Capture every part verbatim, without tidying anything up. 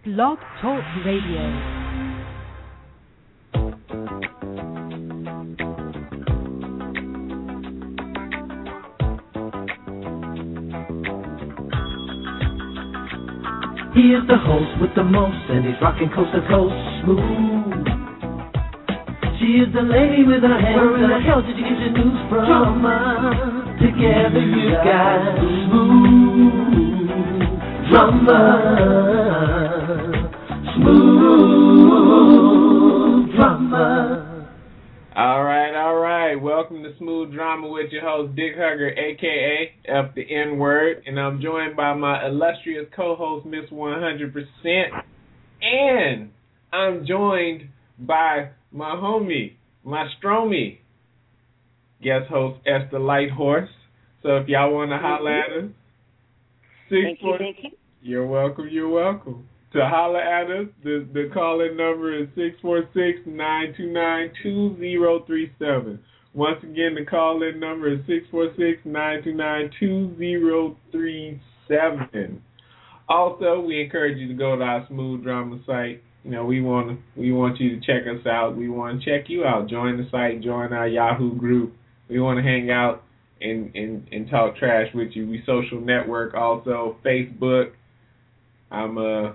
Blog Talk Radio. He is the host with the most, and he's rocking coast to coast smooth. She is the lady with her hands. Where in the hell did you get your news from? Drama. Together you got smooth drama. Smooth drama. All right, all right. Welcome to Smooth Drama with your host, Dick Hugger, a k a. F the N-Word. And I'm joined by my illustrious co-host, Miss one hundred percent. And I'm joined by my homie, my stromie, guest host, Esther Lighthorse. So if y'all want to holler at us, six thank four, you, thank you. You're welcome, you're welcome. To holler at us, the, the call-in number is six four six, nine two nine, two zero three seven. Once again, the call-in number is six four six, nine two nine, two zero three seven. Also, we encourage you to go to our Smooth Drama site. You know, we want to, we want you to check us out. We want to check you out. Join the site. Join our Yahoo group. We want to hang out and, and, and talk trash with you. We social network also. Facebook. I'm a... Uh,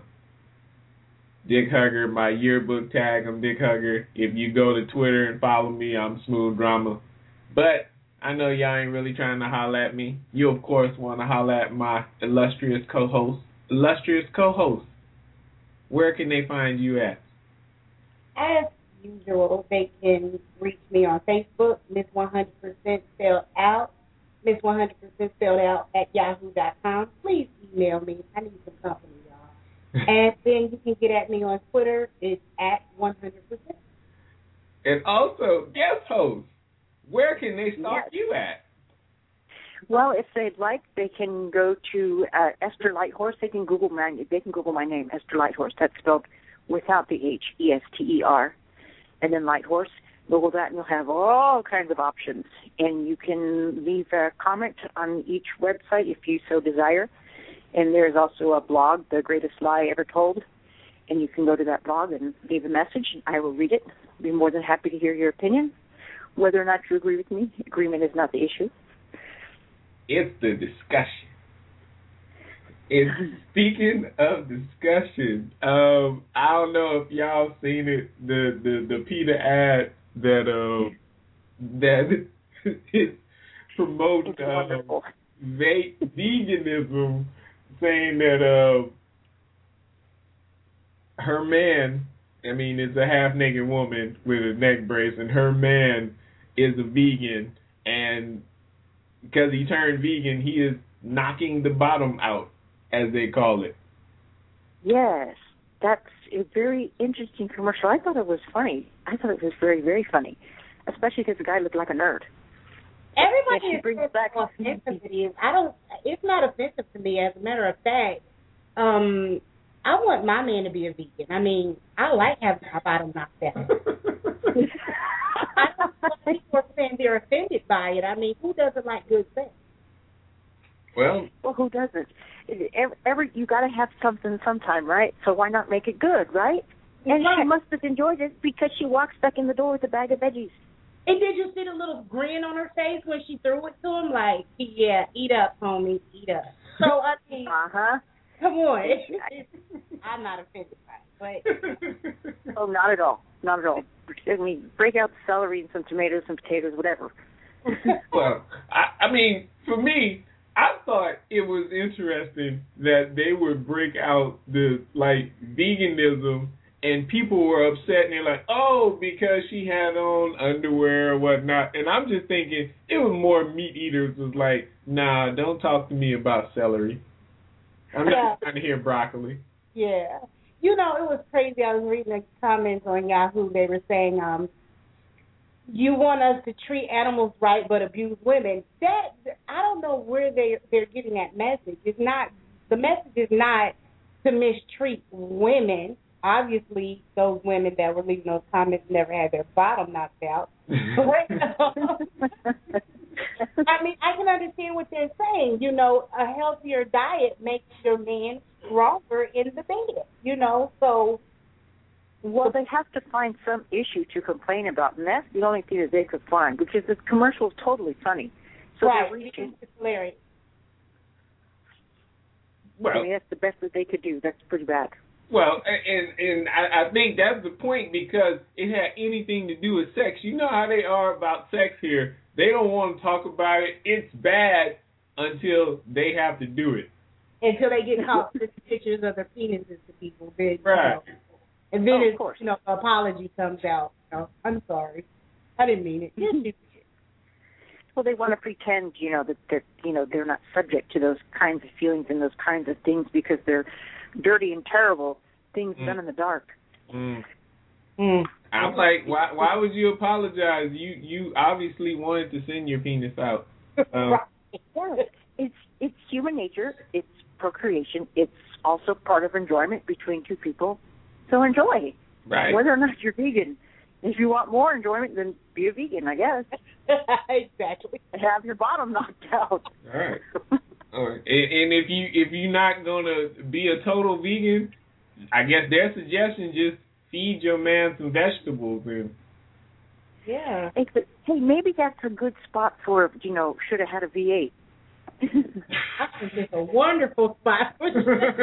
Dick Hugger, my yearbook tag, I'm Dick Hugger. If you go to Twitter and follow me, I'm Smooth Drama. But I know y'all ain't really trying to holler at me. You, of course, want to holler at my illustrious co-host. Illustrious co-host, where can they find you at? As usual, they can reach me on Facebook, Miss one hundred percent spelled out, Miss one hundred percent spelled out at yahoo dot com. Please email me. I need some company. And then you can get at me on Twitter. It's at one hundred percent. And also, guest host, where can they stalk yes. you at? Well, if they'd like, they can go to uh, Esther Lighthorse. They can Google my they can Google my name, Esther Lighthorse. That's spelled without the H, E S T E R, and then Lighthorse. Google that, and you'll have all kinds of options. And you can leave a comment on each website if you so desire. And there's also a blog, The Greatest Lie Ever Told, and you can go to that blog and leave a message, and I will read it. I'll be more than happy to hear your opinion. Whether or not you agree with me, agreement is not the issue. It's the discussion. And speaking of discussion, um, I don't know if y'all seen it, the the, the PETA ad that um that it promotes uh, va- veganism. Saying that uh, her man, I mean, it's a half-naked woman with a neck brace, and her man is a vegan, and because he turned vegan, he is knocking the bottom out, as they call it. Yes, that's a very interesting commercial. I thought it was funny. I thought it was very, very funny, especially because the guy looked like a nerd. Everybody is brings back offensive it is. I don't. It's not offensive to me. As a matter of fact, um, I want my man to be a vegan. I mean, I like having my bottom knocked out. I don't know if people are saying they're offended by it. I mean, who doesn't like good sex? Well, well, who doesn't? Every, every you got to have something sometime, right? So why not make it good, right? And right. She must have enjoyed it because she walks back in the door with a bag of veggies. And did you see the little grin on her face when she threw it to him? Like, yeah, eat up, homie, eat up. So, I mean, uh-huh. Come on. I'm not offended by it. But. Oh, not at all. Not at all. I mean, break out the celery and some tomatoes and potatoes, whatever. Well, I, I mean, for me, I thought it was interesting that they would break out the, like, veganism. And people were upset, and they're like, oh, because she had on underwear or whatnot. And I'm just thinking, it was more meat eaters was like, nah, don't talk to me about celery. I'm not yeah. trying to hear broccoli. Yeah. You know, it was crazy. I was reading the comments on Yahoo. They were saying, um, you want us to treat animals right but abuse women. That I don't know where they, they're getting that message. It's not, the message is not to mistreat women. Obviously, those women that were leaving those comments never had their bottom knocked out. I mean, I can understand what they're saying. You know, a healthier diet makes your man stronger in the bed. you know. So, well, they have to find some issue to complain about, and that's the only thing that they could find because this commercial is totally funny. So right, they're reaching. it's hilarious. Well, I mean, that's the best that they could do. That's pretty bad. Well, and and I, I think that's the point because it had anything to do with sex. You know how they are about sex here. They don't want to talk about it. It's bad until they have to do it. Until they get caught with pictures of their penises to people. Then, right. You know, and then, oh, it, of course. you know, the apology comes out. You know, I'm sorry. I didn't mean it. Yes, you did. Well, they want to pretend, you know, that they're, you know, they're not subject to those kinds of feelings and those kinds of things because they're dirty and terrible things mm. done in the dark. Mm. Mm. I'm like, why? Why would you apologize? You you obviously wanted to send your penis out. Um, right. Yeah, it's it's human nature. It's procreation. It's also part of enjoyment between two people. So enjoy. Right. Whether or not you're vegan. If you want more enjoyment, then be a vegan, I guess. Exactly. Have your bottom knocked out. All right. All right. And, and if you if you're not gonna be a total vegan, I guess their suggestion just feed your man some vegetables and. Yeah. Hey, but, hey, maybe that's a good spot for, you know, should have had a V eight. That's just a wonderful spot for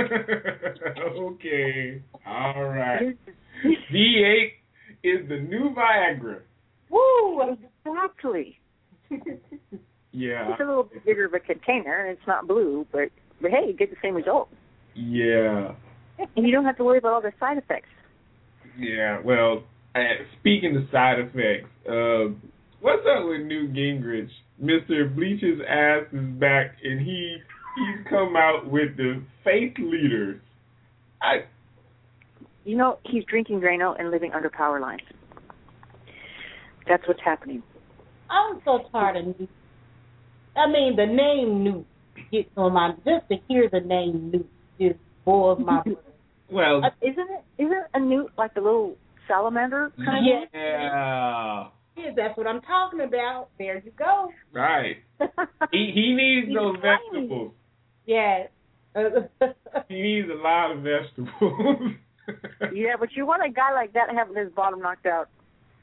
okay. All right. V eight is the new Viagra. Woo! Exactly. Yeah. It's a little bit bigger of a container, and it's not blue, but, but hey, you get the same result. Yeah. And you don't have to worry about all the side effects. Yeah, well, uh, speaking of side effects, uh, what's up with Newt Gingrich? Mister Bleach's ass is back, and he he's come out with the faith leaders. I, you know, he's drinking Drano and living under power lines. That's what's happening. I'm so tired of Newt. I mean, the name Newt gets on my, just to hear the name Newt just boils my blood. Well, uh, isn't it? Isn't a newt like a little salamander kind yeah. of? Yeah. Yeah, that's what I'm talking about. There you go. Right. he he needs He's those tiny. vegetables. Yes. He needs a lot of vegetables. Yeah, but you want a guy like that having his bottom knocked out.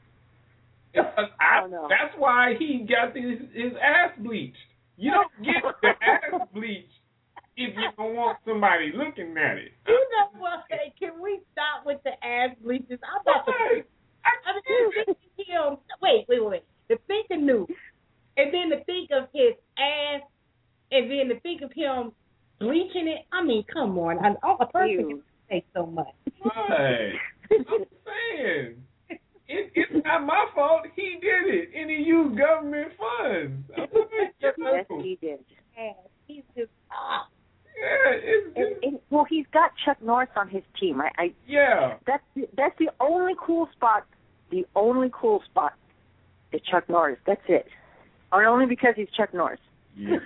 I, oh, no. That's why he got his, his ass bleached. You don't get the ass bleached if you don't want somebody looking at it. You know what? Hey, can we stop with the ass bleaches? I'm about to. Okay. I, I mean, to think of him. Wait, wait, wait. To think of Newt, and then to think of his ass, and then to think of him bleaching it. I mean, come on. I, a person can say so much. Right. I'm saying. It, it's not my fault. He did it, and he used government funds. Yes, he did. Yes, he's just ah. Yeah, it's just, And, and, well, he's got Chuck Norris on his team. I, I yeah. That's the, that's the only cool spot. The only cool spot is Chuck Norris. That's it. Or only because he's Chuck Norris. Yeah.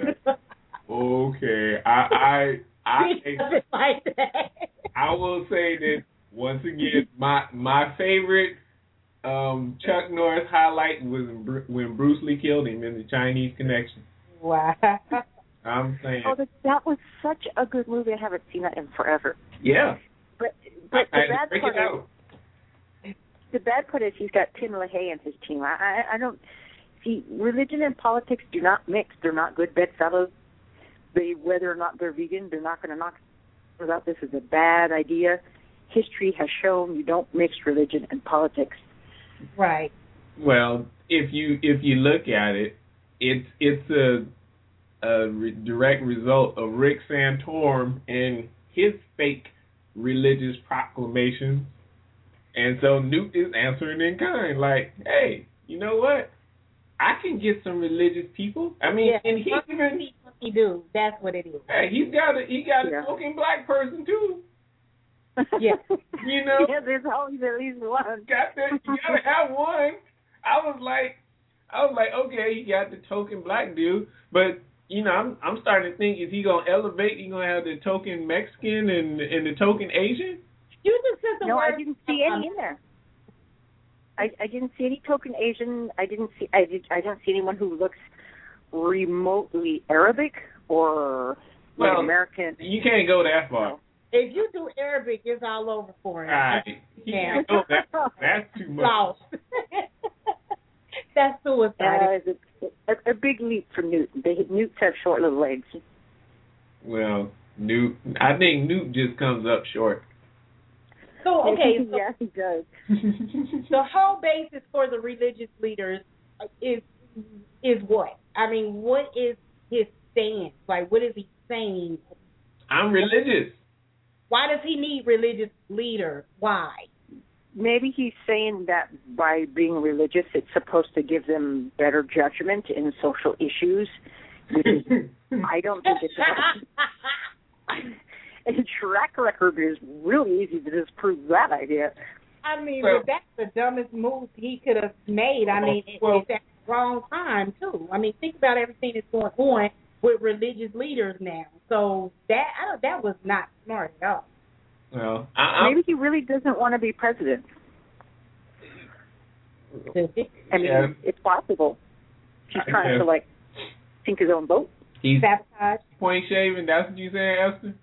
Okay. I I I He doesn't like that. I will say that once again, my my favorite um, Chuck Norris highlight was when Bruce Lee killed him in the Chinese Connection. Wow. I'm saying. Oh, that, that was such a good movie. I haven't seen that in forever. Yeah. But but I, the I bad break part it out. is the bad part is he's got Tim LaHaye and his team. I, I I don't see religion and politics do not mix. They're not good bedfellows. They whether or not they're vegan, they're not going to knock about this is a bad idea. History has shown you don't mix religion and politics. Right. Well, if you if you look at it, it's it's a a re- direct result of Rick Santorum and his fake religious proclamations. And so Newt is answering in kind, like, hey, you know what? I can get some religious people. I mean, Yeah. and he even He do. That's what it is. hey, he's got a he got a Yeah. token black person too. Yeah. You know, Yeah, there's always at least one. got that. You gotta have one. I was like, I was like, okay, he got the token black dude, but you know, I'm I'm starting to think, is he gonna elevate? He gonna have the token Mexican and and the token Asian? You just said the No, word. I didn't see any in there. I, I didn't see any token Asian. I didn't see. I did. I don't see anyone who looks remotely Arabic or like Well, American. You can't go that far. No. If you do Arabic, it's all over for him. Right. Yeah. No, that, that's too much. Lost. That's suicide. Uh, it's a, a, a big leap for Newt. They, Newts have short little legs. Well, Newt, I think Newt just comes up short. So, okay. So yes, he does. the whole basis for the religious leaders is is what? I mean, what is his stance? Like, what is he saying? I'm religious. Why does he need religious leaders? Why? Maybe he's saying that by being religious, it's supposed to give them better judgment in social issues. Which is, I don't think it does. And track record is really easy to disprove that idea. I mean, Well, but that's the dumbest move he could have made. I mean, it, well, it's at the wrong time, too. I mean, think about everything that's going on with religious leaders now. So that I don't, that was not smart at all. Well, I, I'm, Maybe he really doesn't want to be president. I mean, Yeah. it's possible. He's I trying guess. to, like, sink his own boat. he's Sabotage. point shaving. That's what you saying, Esther?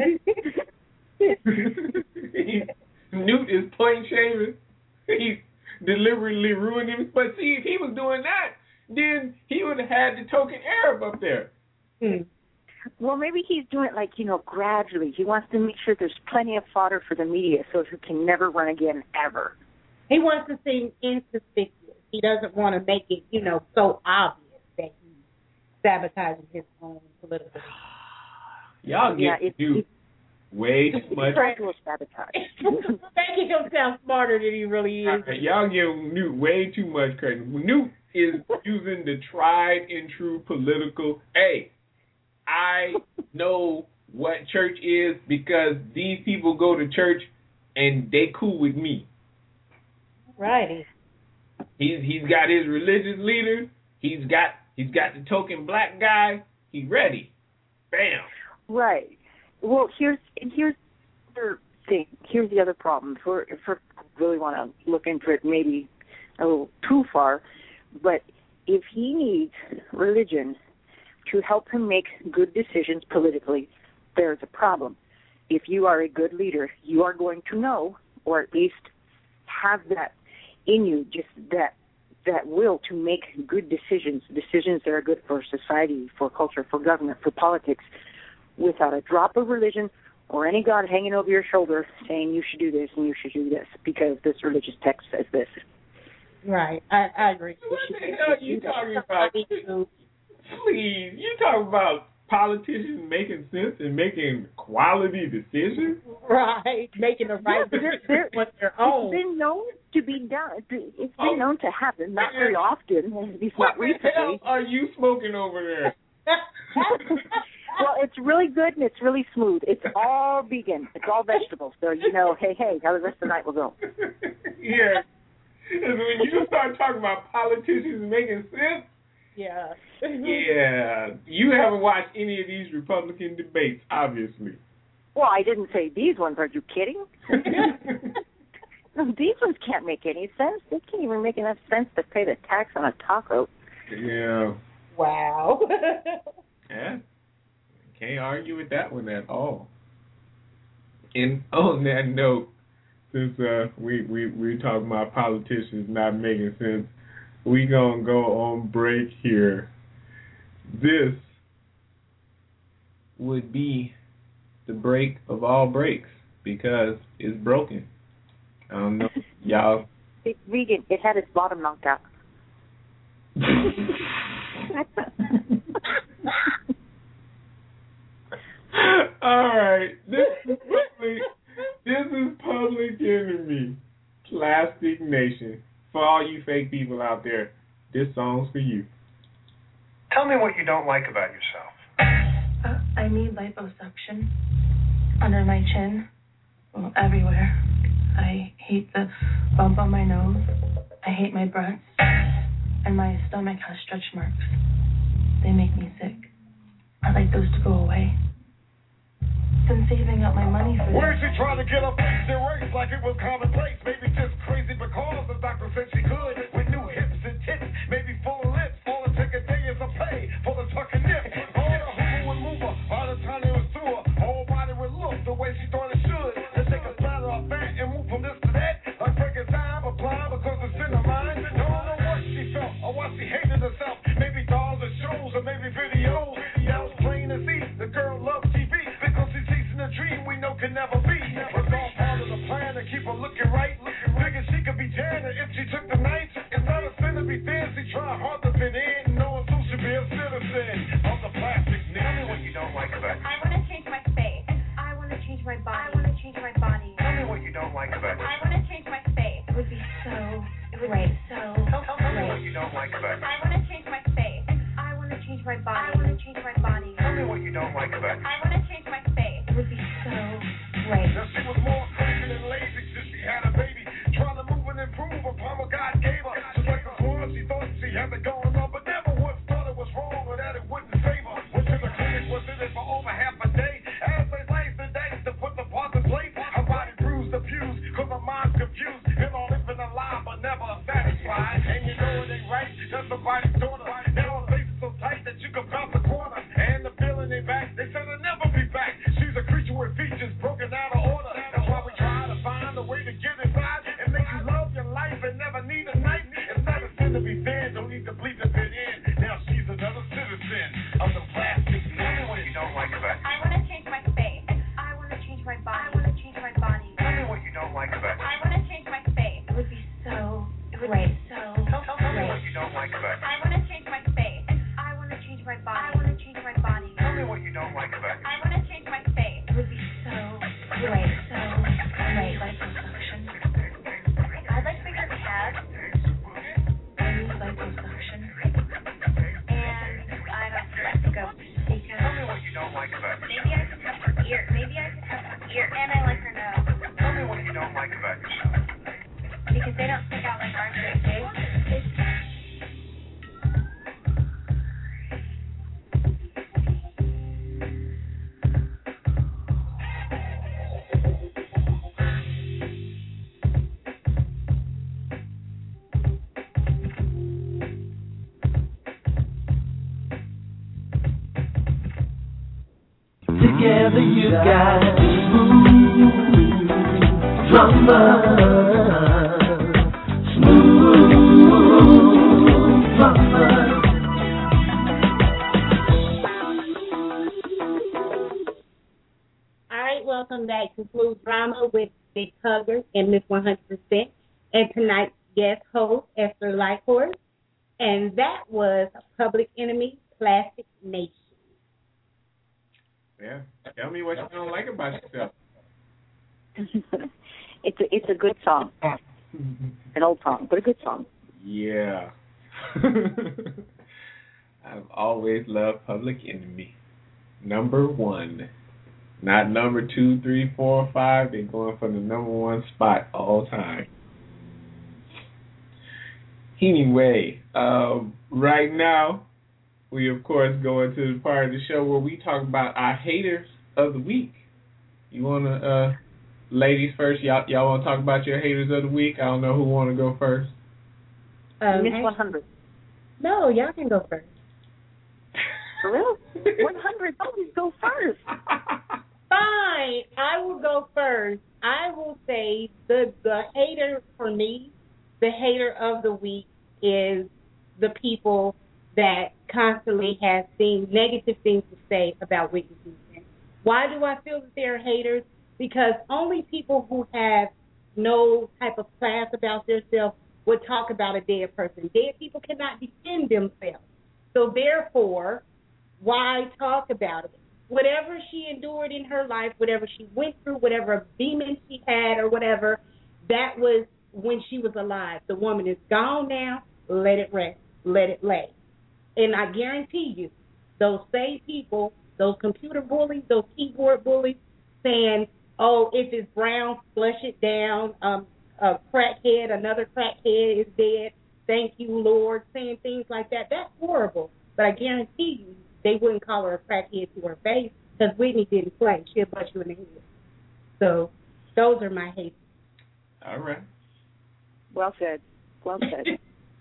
Newt is point shaving. He's deliberately ruining him. But see, if he was doing that, then he would have had the token Arab up there. Hmm. Well, maybe he's doing it, like, you know, gradually. He wants to make sure there's plenty of fodder for the media so he can never run again, ever. He wants to seem inconspicuous. He doesn't want to make it, you know, so obvious that he's sabotaging his own political. Y'all Yeah, get it's- Newt it's- way too much. Gradual sabotage. Making him sound smarter than he really is. Y'all give Newt way too much credit. Newt is using the tried and true political. Hey, I know what church is because these people go to church and they cool with me. Righty. He's he's got his religious leader. He's got he's got the token black guy. He's ready. Bam. Right. Well, here's and here's the other thing. Here's the other problem. If we if we really want to look into it, maybe a little too far, but if he needs religion to help him make good decisions politically, there's a problem. If you are a good leader, you are going to know, or at least have that in you, just that that will to make good decisions, decisions that are good for society, for culture, for government, for politics, without a drop of religion or any God hanging over your shoulder saying you should do this and you should do this because this religious text says this. Right. I, I agree. What the hell are you talking about? Please, you talk about politicians making sense and making quality decisions? Right. Making the right Yeah, decision they're- with their It's own. been known to be done. It's been Oh. known to happen, not very often, at least What not the hell recently. are you smoking over there? Well, it's really good and it's really smooth. It's all vegan. It's all vegetables. So you know, hey, hey, how the rest of the night will go. Yeah. And when you start talking about politicians making sense, Yeah. yeah, you haven't watched any of these Republican debates, obviously. Well, I didn't say these ones. Are you kidding? No, these ones can't make any sense. They can't even make enough sense to pay the tax on a taco. Yeah. Wow. Yeah. Can't argue with that one at all. And on that note, since uh, we, we, we're talking about politicians not making sense, we going to go on break here. This would be the break of all breaks because it's broken. I don't know. Y'all. It's vegan. It had its bottom knocked out. All right. This is public, this is Public Enemy, Plastic Nation. For all you fake people out there, this song's for you. Tell me what you don't like about yourself. Uh, I need liposuction under my chin, well, everywhere. I hate the bump on my nose. I hate my breasts. And my stomach has stretch marks. They make me sick. I'd like those to go away. Been saving up my money for Where's this. she trying to get up and race like it was commonplace? Maybe just crazy because the doctor said she could. With new hips and tits, maybe full of lips. All it take a day is a pay for the tuck and nip. All the hoover and mover, by the time it was through her, whole body would look the way she thought it abused, cause my mind's confused. And all living alive, but never satisfied. And you know it ain't right, that's somebody's daughter. Now her face is so tight that you can bounce a corner. And the feeling ain't back, they said they'll never be back. She's a creature with features broken out of order. That's why we try to find a way to get inside and make you love your life and never need a knife. It's not a sin to be fair, don't need to bleed to fit in. Now she's another citizen of the plastic man. Tell me what you don't like about I want to change my face. I want to change my body. I want to change my body. Tell me what you don't like about I want to change my face. It would be so great. So Tell, tell, tell me what you don't like about I want to change my face. I want to change my body. I want to change my body. Tell me what you don't like about I want to change my face. It would be so great. So great. Liposuction. I'd like bigger calves. I need liposuction. And I don't let's go. Because Tell me what you don't like about maybe I could have her ear. Maybe I could have her ear. And I like her nose. Tell me what you don't like about yourself. Because they don't stick out like ours do. Together you got smooth drummer, smooth drummer. All right, welcome back to Smooth Drama with Big Hugger and Miss one hundred percent. And tonight's guest host, Esther Lighthorse. And that was Public Enemy, Plastic Nation. Yeah. Tell me what you don't like about yourself. it's a it's a good song, an old song, but a good song. Yeah. I've always loved Public Enemy. Number one. Not number two, three, four, five. They're going for the number one spot all time. Anyway, um, right now, we, of course, go into the part of the show where we talk about our haters of the week. You want to, uh, ladies first, y'all, y'all want to talk about your haters of the week? I don't know who want to go first. Um, Miss one hundred. No, y'all can go first. For real? one hundred, always go first. Fine, I will go first. I will say the the hater for me, the hater of the week is the people that constantly have things, negative things to say about Whitney Houston. Why do I feel that they're haters? Because only people who have no type of class about themselves would talk about a dead person. Dead people cannot defend themselves. So therefore, why talk about it? Whatever she endured in her life, whatever she went through, whatever demons she had or whatever, that was when she was alive. The woman is gone now. Let it rest. Let it lay. And I guarantee you, those same people, those computer bullies, those keyboard bullies, saying, oh, if it's brown, flush it down, um, a crackhead, another crackhead is dead, thank you, Lord, saying things like that, that's horrible. But I guarantee you, they wouldn't call her a crackhead to her face because Whitney didn't play. She'll butt you in the head. So those are my haters. All right. Well said. Well said.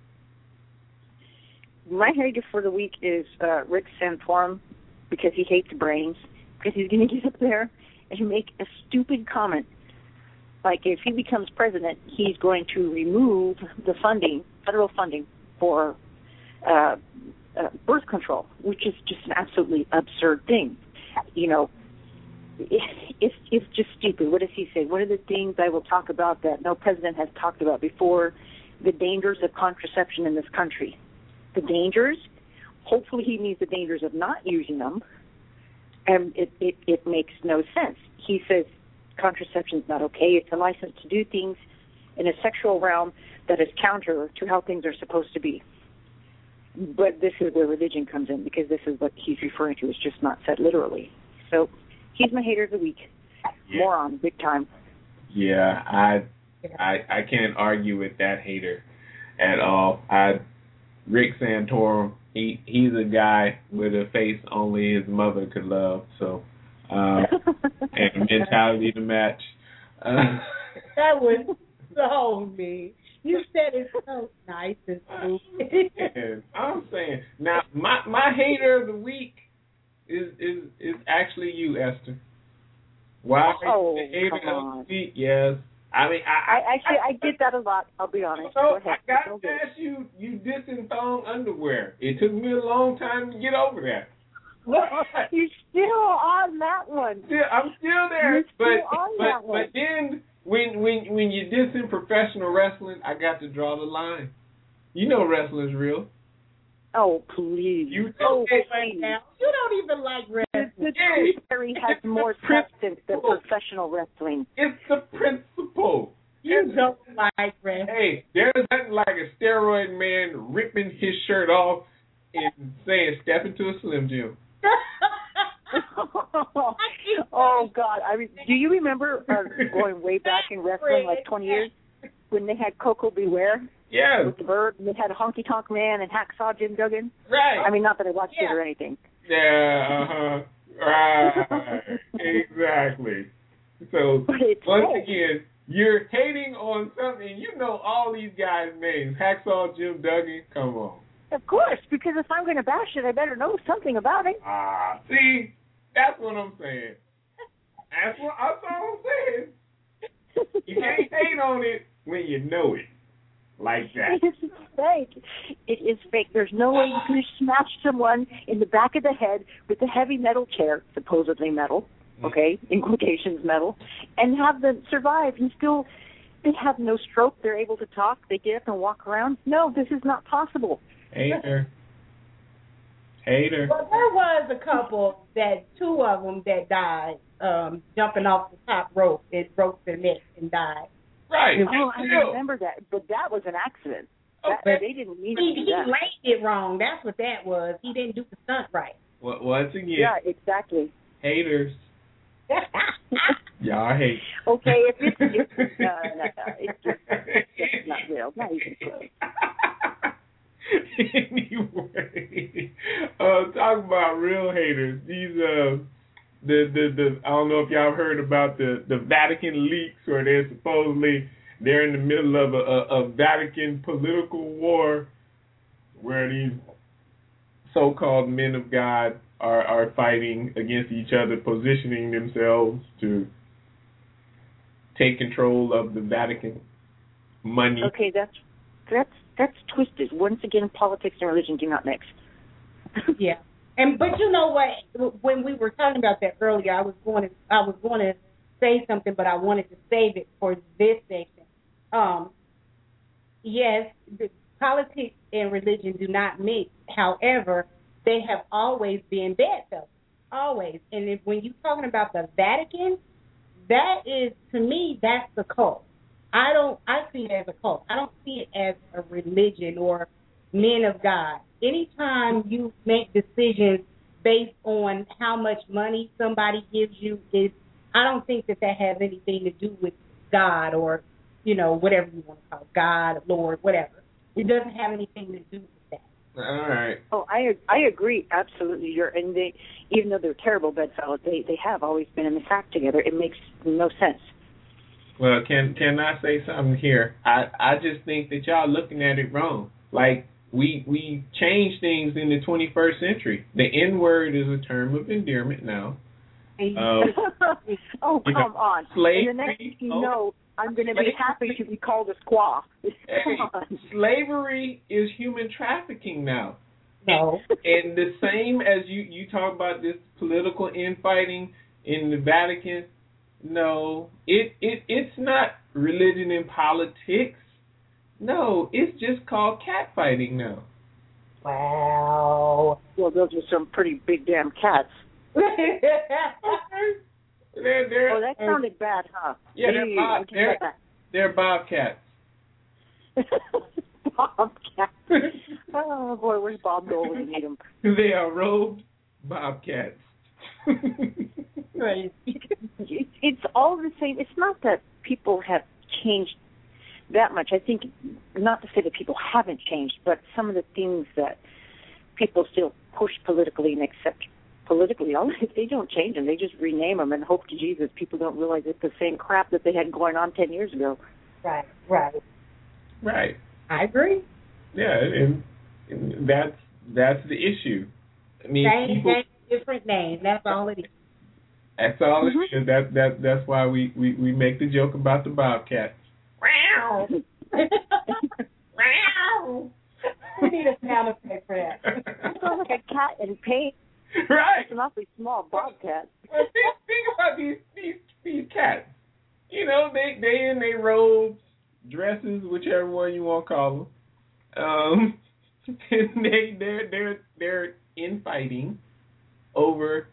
My hater for the week is uh, Rick Santorum because he hates brains, because he's going to get up there and make a stupid comment. Like if he becomes president, he's going to remove the funding, federal funding for uh, uh, birth control, which is just an absolutely absurd thing. You know, it, it's, it's just stupid. What does he say? What are the things I will talk about that no president has talked about before? The dangers of contraception in this country. The dangers, hopefully he means the dangers of not using them, and it, it, it makes no sense. He says contraception is not okay. It's a license to do things in a sexual realm that is counter to how things are supposed to be. But this is where religion comes in, because this is what he's referring to. It's just not said literally. So he's my hater of the week. Yeah. Moron, big time. Yeah, I, I, I can't argue with that hater at all. I. Rick Santorum, he he's a guy with a face only his mother could love, so um, and mentality to match. Uh, That was so mean. You said it so nice and smooth. And I'm saying now, my my hater of the week is is is actually you, Esther. Why Oh, the hater come on. of the week? Yes. I mean, I, I actually I get that a lot. I'll be honest. So Go ahead. I got Go to ahead. ask you, you dissing thong underwear. It took me a long time to get over that. You're still on that one. Still, I'm still there, You're but still on but that one. but then when when when you're dissing professional wrestling, I got to draw the line. You know wrestling's real. Oh, please. You oh, hey, please. Now, you don't even like The, wrestling. the Hey, Tooth Fairy has it's more the principle. substance than professional wrestling. It's the principle. You don't like wrestling. Hey, there's nothing like a steroid man ripping his shirt off and saying, "Step into a Slim Jim." Oh God! I mean, do you remember uh, going way back in wrestling, like twenty years, when they had Coco Beware Yeah. with the bird, and they had Honky Tonk Man and Hacksaw Jim Duggan? Right. I mean, not that I watched Yeah. it or anything. Yeah, uh-huh. Right. Exactly. So, But it's once right. again, you're hating on something. You know all these guys' names. Hacksaw Jim Duggan, come on. Of course, because if I'm going to bash it, I better know something about it. Ah, see, that's what I'm saying. That's what that's all I'm saying. You can't hate on it when you know it. Like that. It is fake. It is fake. There's no way you can smash someone in the back of the head with a heavy metal chair, supposedly metal, okay, in quotations metal, and have them survive and still they have no stroke. They're able to talk. They get up and walk around. No, this is not possible. Hater. Hater. Well, there was a couple that two of them that died um, jumping off the top rope. It broke their neck and died. Right. Oh, I Still. remember that, but that was an accident. Okay. That, they didn't mean He, to do he that. laid it wrong. That's what that was. He didn't do the stunt right. Well, once again, Yeah, exactly. haters. Y'all hate. Okay, if it's, it's no, no, no, it's just it's not real. Not even close. Anyway, uh, talk about real haters. These uh, the the the I don't know if y'all heard about the the Vatican leaks, where they're supposedly they're in the middle of a, a, a Vatican political war, where these so-called men of God are are fighting against each other, positioning themselves to take control of the Vatican money. Okay, that's that's that's twisted. Once again, politics and religion do not mix. Yeah, and but you know what? When we were talking about that earlier, I was going to I was going to say something, but I wanted to save it for this section. Um, yes, the politics and religion do not mix. However, they have always been bedfellows, always. And if, when you're talking about the Vatican, that is, to me, that's the cult. I don't. I see it as a cult. I don't see it as a religion or men of God. Anytime you make decisions based on how much money somebody gives you, is I don't think that that has anything to do with God or, you know, whatever you want to call it, God, Lord, whatever. It doesn't have anything to do with that. All right. Oh, I I agree absolutely. You're and they even though they're terrible bedfellows, they they have always been in the sack together. It makes no sense. Well, can can I say something here? I I just think that y'all looking at it wrong. Like we we change things in the twenty-first century. The N word is a term of endearment now. Um, oh, you come know, on. slavery, And the next thing you oh, know, I'm going to be slavery. happy to be called a squaw. Hey, Come on. slavery is human trafficking now. No. And the same as you, you talk about this political infighting in the Vatican, no, it, it it's not religion and politics. No, it's just called catfighting now. Wow. Well, those are some pretty big damn cats. Okay. They're, they're, Oh, that sounded bad, huh? yeah, they're, Maybe bob, I can they're, cut they're bobcats. that. Bobcat. Oh, boy, where's Bob Dole when you need him? They are robed bobcats. Crazy. It's, it's all the same. It's not that people have changed that much. I think, not to say that people haven't changed, but some of the things that people still push politically and accept politically. All they don't change them; they just rename them and hope to Jesus people don't realize it's the same crap that they had going on ten years ago. Right, right, right. I agree. Yeah, and, and that's that's the issue. I mean, same people, name, different name. That's all it is. That's all mm-hmm. it is. That that that's why we, we, we make the joke about the Bobcats. Wow. Wow. We need a sound effect for that. It sounds like a cat in pain. Right. It's an awfully small bobcat. Well, think, think about these these these cats. You know, they they in their robes, dresses, whichever one you want to call them. Um, and they they're they're they're infighting over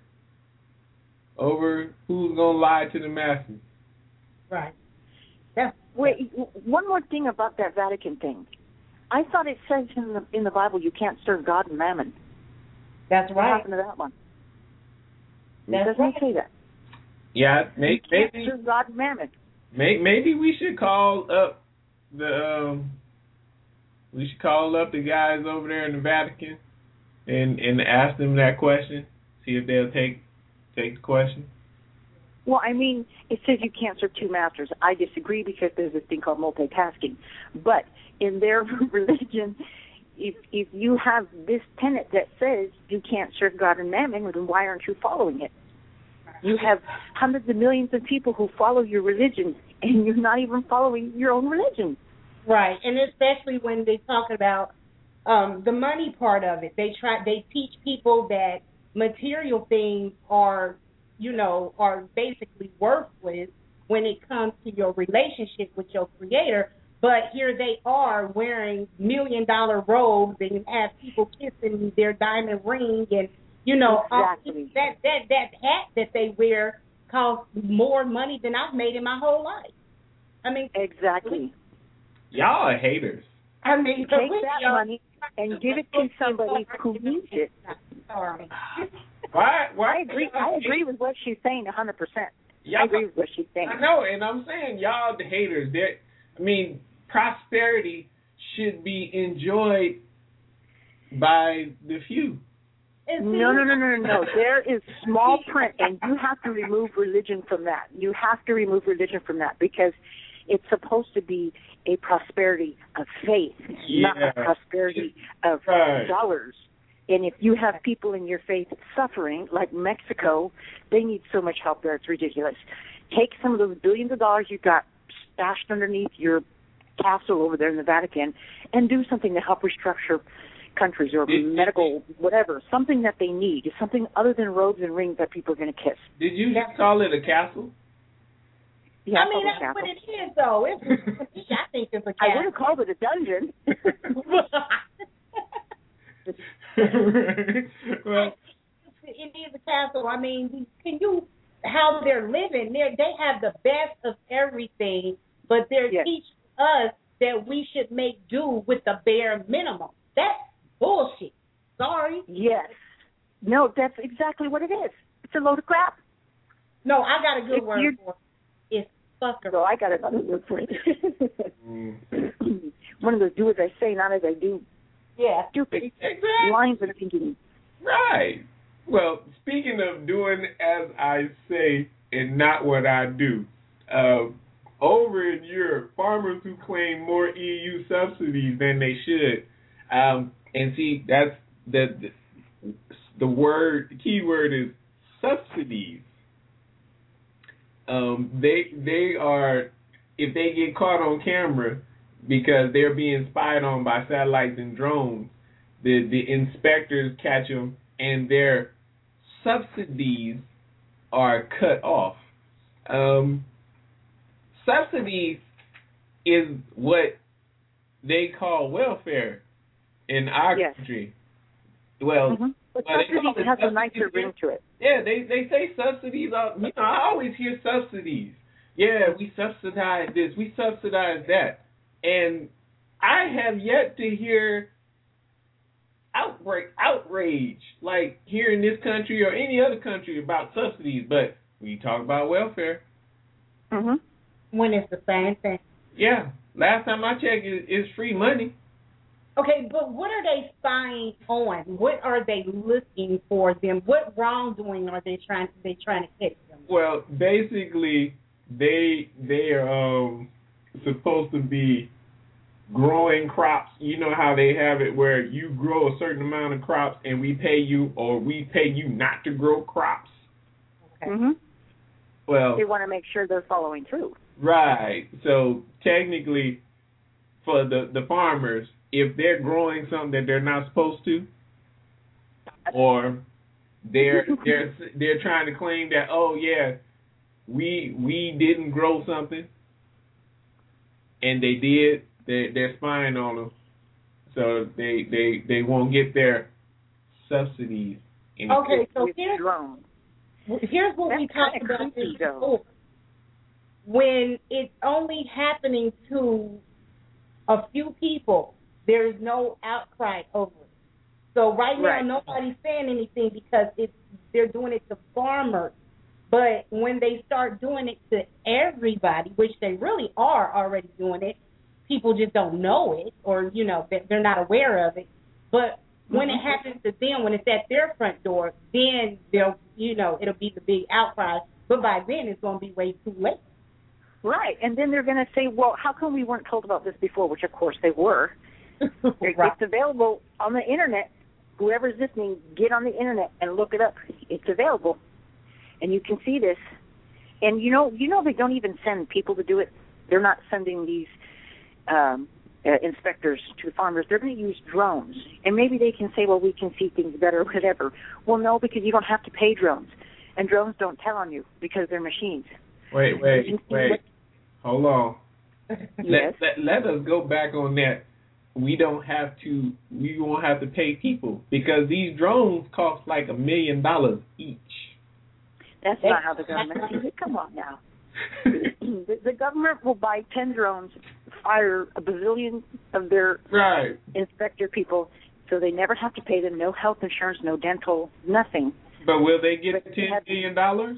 over who's gonna lie to the masses. Right. Yeah. Wait, one more thing about that Vatican thing. I thought it says in the in the Bible you can't serve God and mammon. That's What right. happened to that one? That's it doesn't right. say that. Yeah, may, You can't maybe serve God and mammon. may, maybe we should call up the um, we should call up the guys over there in the Vatican and and ask them that question. See if they'll take take the question. Well, I mean, it says you can't serve two masters. I disagree because there's this thing called multitasking. But in their religion, if if you have this tenet that says you can't serve God and mammon, then why aren't you following it? You have hundreds of millions of people who follow your religion, and you're not even following your own religion. Right, and especially when they talk about um, the money part of it. They try, they teach people that material things are, you know, are basically worthless when it comes to your relationship with your Creator. But here they are wearing million dollar robes and have people kissing their diamond ring, and you know, exactly. um, that that that hat that they wear costs more money than I've made in my whole life. I mean, exactly. Y'all are haters. I mean, take that money and give it to somebody who needs it. Sorry. Why? Why? I agree. I agree with what she's saying a hundred percent. Y'all, I agree with what she's saying. I know, and I'm saying y'all the haters. They're, I mean, prosperity should be enjoyed by the few. No, no, no, no, no, no. There is small print, and you have to remove religion from that. You have to remove religion from that because it's supposed to be a prosperity of faith, yeah. not a prosperity of right. dollars. And if you have people in your faith suffering, like Mexico, they need so much help there, it's ridiculous. Take some of those billions of dollars you've got stashed underneath your castle over there in the Vatican and do something to help restructure countries or did, medical, whatever, something that they need, something other than robes and rings that people are going to kiss. Did you just call it a castle? Yeah, I mean, that's what it is, though. It's, I think it's a castle. I would have called it a dungeon. Well, it is a castle. I mean, can you, how they're living, they're, they have the best of everything, but they're yes. teaching us that we should make do with the bare minimum. That's bullshit. Sorry. Yes. No, that's exactly what it is. It's a load of crap. No, I got a good if word for it. It's fucker. So I got another word for it. mm. One of those do as I say, not as I do. Yeah. Stupid exactly. lines that are thinking. Right. Well, speaking of doing as I say and not what I do, uh, over in Europe, farmers who claim more E U subsidies than they should. Um, and see, that's the, the the word, the key word is subsidies. Um, they they are, if they get caught on camera because they're being spied on by satellites and drones, the the inspectors catch them and their subsidies are cut off. Um, subsidies is what they call welfare in our yes. country. Well, mm-hmm. but well, subsidies has a nicer ring to it. Yeah, they they say subsidies are, you know, I always hear subsidies. Yeah, we subsidize this, we subsidize that. And I have yet to hear outbreak outrage like here in this country or any other country about subsidies, but we talk about welfare. Mm-hmm. When it's the same thing. Yeah. Last time I checked, it, it's free money. Okay, but what are they spying on? What are they looking for them? What wrongdoing are they trying they trying to catch them? Well, basically, they they are um, supposed to be growing crops. You know how they have it where you grow a certain amount of crops and we pay you, or we pay you not to grow crops. Okay. Mhm. Well, they want to make sure they're following through. Right. So technically, for the the farmers, if they're growing something that they're not supposed to, or they're they're they're trying to claim that, oh yeah, we we didn't grow something, and they did, they they're spying on them, so they they they won't get their subsidies. In Okay, so here's drones. here's what That's we talked kinda about creepy, this though. before. When it's only happening to a few people, there is no outcry over it. So right now, Right. nobody's saying anything because it's they're doing it to farmers. But when they start doing it to everybody, which they really are already doing it, people just don't know it, or you know they- they're not aware of it. But when Mhm. it happens to them, when it's at their front door, then they'll you know it'll be the big outcry. But by then, it's going to be way too late. Right, and then they're going to say, well, how come we weren't told about this before, which of course they were. Right. It's available on the Internet. Whoever's listening, get on the Internet and look it up. It's available, and you can see this. And you know, you know they don't even send people to do it. They're not sending these um, uh, inspectors to the farmers. They're going to use drones, and maybe they can say, well, we can see things better, whatever. Well, no, because you don't have to pay drones, and drones don't tell on you because they're machines. Wait, wait, wait. Hold on. Yes. Let, let, let us go back on that. We don't have to, we won't have to pay people because these drones cost like a million dollars each. That's not how the government sees it. Come on now. the, the government will buy ten drones, fire a bazillion of their right. inspector people, so they never have to pay them. No health insurance, no dental, nothing. But will they get But ten have- million dollars?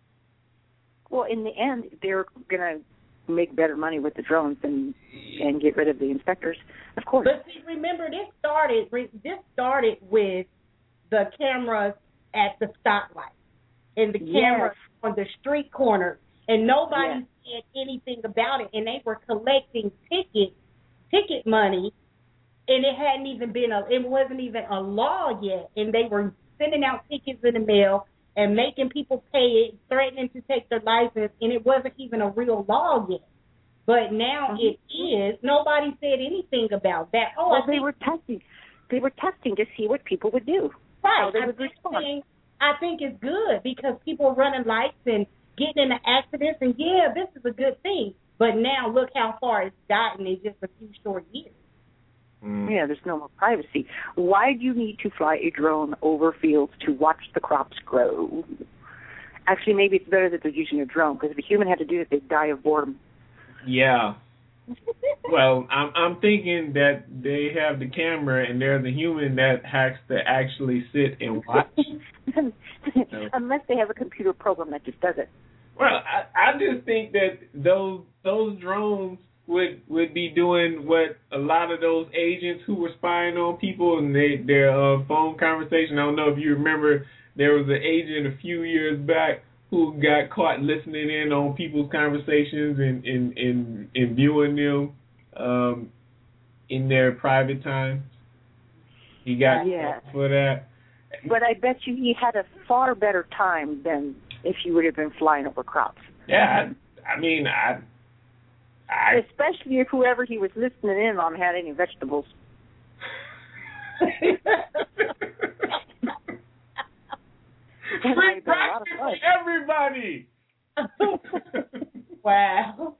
Well, in the end, they're going to make better money with the drones and and get rid of the inspectors, of course. But see, remember, this started this started with the cameras at the stoplight and the cameras Yes. on the street corner, and nobody Yes. said anything about it, and they were collecting ticket ticket money, and it hadn't even been a it wasn't even a law yet, and they were sending out tickets in the mail and making people pay it, threatening to take their license, and it wasn't even a real law yet. But now Mhm. it is. Nobody said anything about that. Oh, well, I they think, were testing. They were testing to see what people would do. right. How they I would think, respond. I think it's good because people are running lights and getting into accidents, and yeah, this is a good thing. But now look how far it's gotten in just a few short years. Mm. Yeah, there's no more privacy. Why do you need to fly a drone over fields to watch the crops grow? Actually, maybe it's better that they're using a drone, because if a human had to do it, they'd die of boredom. Yeah. Well, I'm I'm thinking that they have the camera and they're the human that has to actually sit and watch. Unless they have a computer program that just does it. Well, I, I just think that those those drones would would be doing what a lot of those agents who were spying on people and they their uh, phone conversation. I don't know if you remember, there was an agent a few years back who got caught listening in on people's conversations and and, and, and viewing them um, in their private times. He got Yeah. caught for that. But I bet you he had a far better time than if he would have been flying over crops. Yeah, I, I mean, I, I Especially if whoever he was listening in on had any vegetables. That might free have been a lot of practice fun. for everybody. Wow.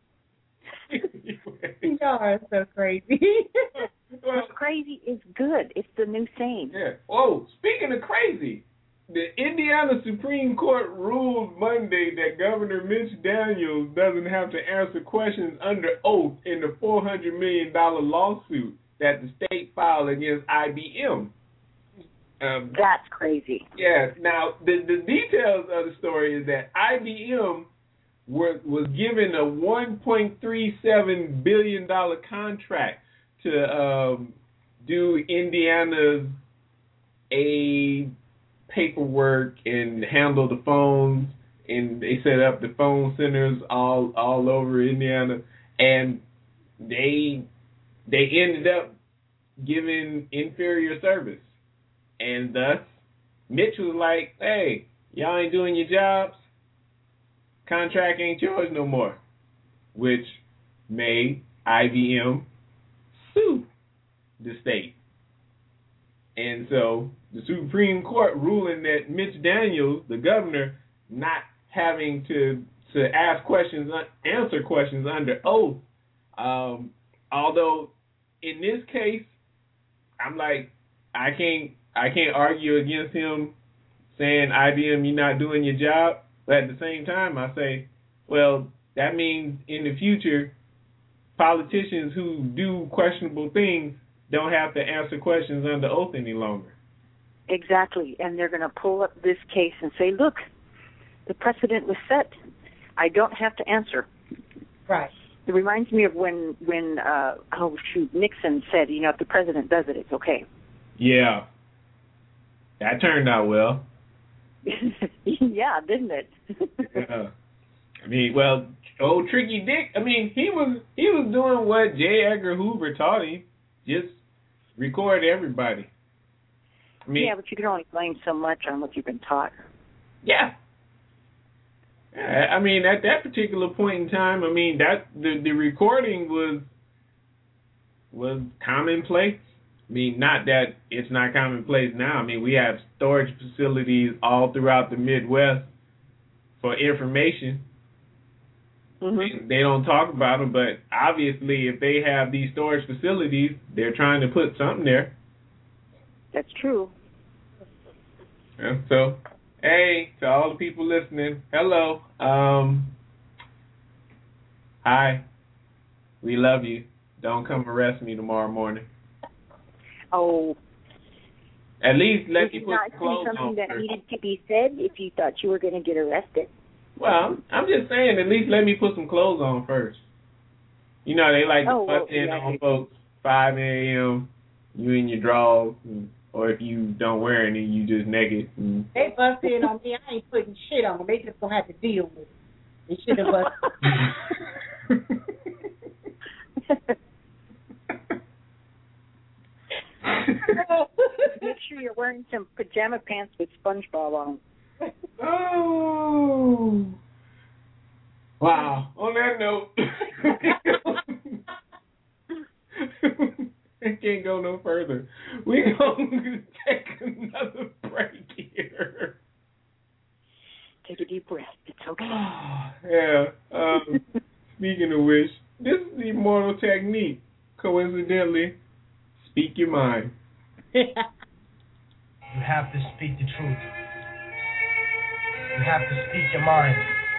Y'all are so crazy. Well, Crazy is good. It's the new saying. yeah. Oh, speaking of crazy, the Indiana Supreme Court ruled Monday that Governor Mitch Daniels doesn't have to answer questions under oath in the four hundred million dollars lawsuit that the state filed against I B M. Um, That's crazy. Yeah. Now, the the details of the story is that I B M were, was given a one point three seven billion dollars contract to um, do Indiana's a paperwork and handle the phones, and they set up the phone centers all all over Indiana, and they they ended up giving inferior service, and thus Mitch was like, "Hey, y'all ain't doing your jobs. Contract ain't yours no more," which made I B M sue the state. And so the Supreme Court ruling that Mitch Daniels, the governor, not having to to ask questions, answer questions under oath. Um, although in this case, I'm like, I can't I can't argue against him saying, I B M, you're not doing your job. But at the same time, I say, well, that means in the future, politicians who do questionable things don't have to answer questions under oath any longer. Exactly. And they're going to pull up this case and say, look, the precedent was set. I don't have to answer. Right. It reminds me of when, when uh, oh, shoot, Nixon said, you know, if the president does it, it's okay. Yeah. That turned out well. Yeah, didn't it? Yeah. I mean, well, old Tricky Dick, I mean, he was he was doing what J. Edgar Hoover taught him. Just record everybody. I mean, yeah, but you can only blame so much on what you've been taught. Yeah. I mean, at that particular point in time, I mean, that the, the recording was was commonplace. I mean, not that it's not commonplace now. I mean, we have storage facilities all throughout the Midwest for information. Mm-hmm. They don't talk about them, but obviously if they have these storage facilities, they're trying to put something there. That's true. Yeah, so, hey, to all the people listening, hello. Um, hi. We love you. Don't come arrest me tomorrow morning. Oh. At least let me put clothes on. Not something that first. Needed to be said if you thought you were going to get arrested. Well, I'm just saying, at least let me put some clothes on first. You know, they like to oh, bust well, in yeah, on folks five a.m., you in your drawers, and, or if you don't wear any, you just naked. And... They bust in on me. I ain't putting shit on them. They just going to have to deal with it. They should have busted. Make sure you're wearing some pajama pants with SpongeBob on them. Oh. Wow. On that note, it can't go no further. We're going to take another break here. Take a deep breath. It's okay. Yeah. Um, speaking of which, this is the Immortal Technique. Coincidentally, speak your mind. You have to speak the truth. You have to speak your mind.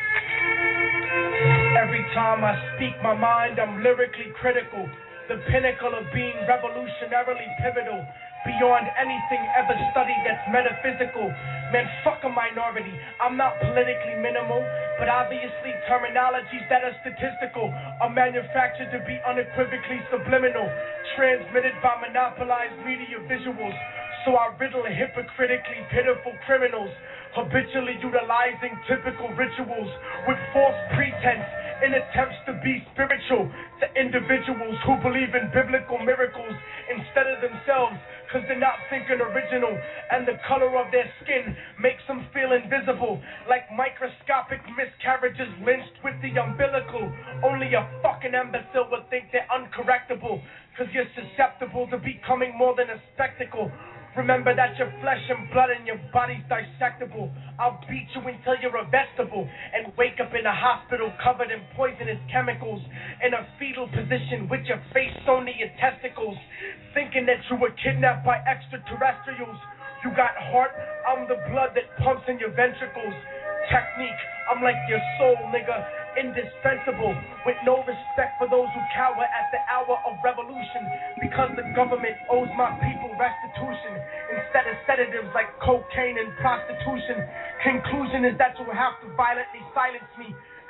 Every time I speak my mind, I'm lyrically critical. The pinnacle of being revolutionarily pivotal. Beyond anything ever studied that's metaphysical. Man, fuck a minority. I'm not politically minimal, but obviously terminologies that are statistical are manufactured to be unequivocally subliminal, transmitted by monopolized media visuals. So I riddle hypocritically pitiful criminals, habitually utilizing typical rituals with false pretense in attempts to be spiritual to individuals who believe in biblical miracles instead of themselves, because they're not thinking original, and the color of their skin makes them feel invisible, like microscopic miscarriages lynched with the umbilical. Only a fucking imbecile would think they're uncorrectable, because you're susceptible to becoming more than a spectacle. Remember that your flesh and blood and your body's dissectable. I'll beat you until you're a vegetable and wake up in a hospital covered in poisonous chemicals, in a fetal position with your face sewn to your testicles, thinking that you were kidnapped by extraterrestrials. You got heart, I'm the blood that pumps in your ventricles. Technique, I'm like your soul, nigga, indispensable, with no respect for those who cower at the hour of revolution, because the government owes my people restitution instead of sedatives like cocaine and prostitution. Conclusion is that you'll have to violently silence me,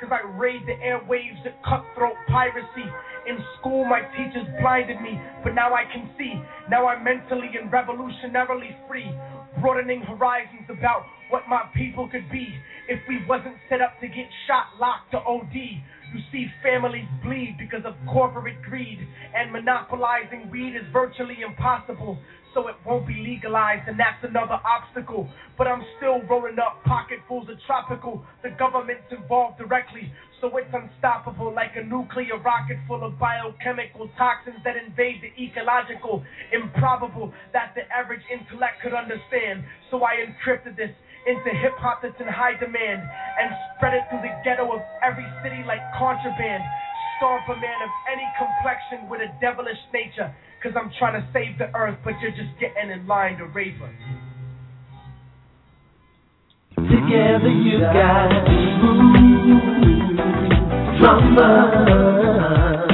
cause I raid the airwaves at cutthroat piracy. In school, my teachers blinded me, but now I can see. Now I'm mentally and revolutionarily free, broadening horizons about what my people could be if we wasn't set up to get shot, locked, or O D. You see families bleed because of corporate greed, and monopolizing weed is virtually impossible, so it won't be legalized, and that's another obstacle. But I'm still rolling up pocketfuls of tropical. The government's involved directly, so it's unstoppable, like a nuclear rocket full of biochemical toxins that invade the ecological. Improbable that the average intellect could understand, so I encrypted this into hip-hop that's in high demand and spread it through the ghetto of every city like contraband. Stomp a man of any complexion with a devilish nature, cause I'm trying to save the earth, but you're just getting in line to rape us. Together you got smooth rumba,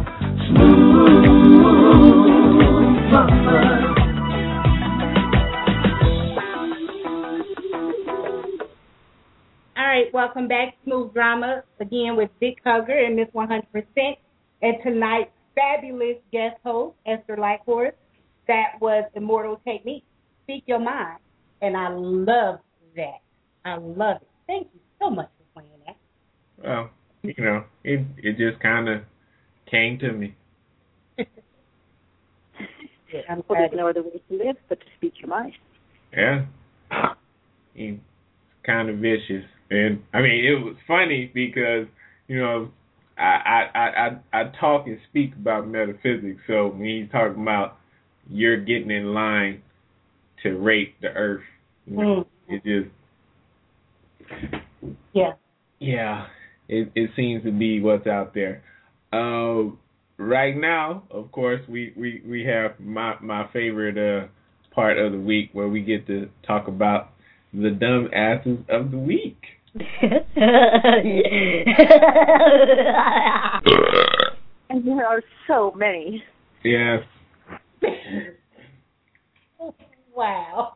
smooth rumba. All right, welcome back, Smooth Drama, again with Vic Hugger and Miss one hundred percent. And tonight's fabulous guest host, Esther Lighthorse. That was Immortal Technique, Speak Your Mind. And I love that. I love it. Thank you so much for playing that. Well, you know, it it just kind of came to me. Yeah, well, there's no other way to live but to speak your mind. Yeah. It's kind of vicious. And, I mean, it was funny because, you know, I, I, I, I talk and speak about metaphysics. So when you talk about you're getting in line to rape the earth, you know, mm. it just... Yeah. Yeah, it, it seems to be what's out there. Uh, right now, of course, we, we, we have my, my favorite uh, part of the week where we get to talk about the dumb asses of the week. And there are so many. Yes. Wow.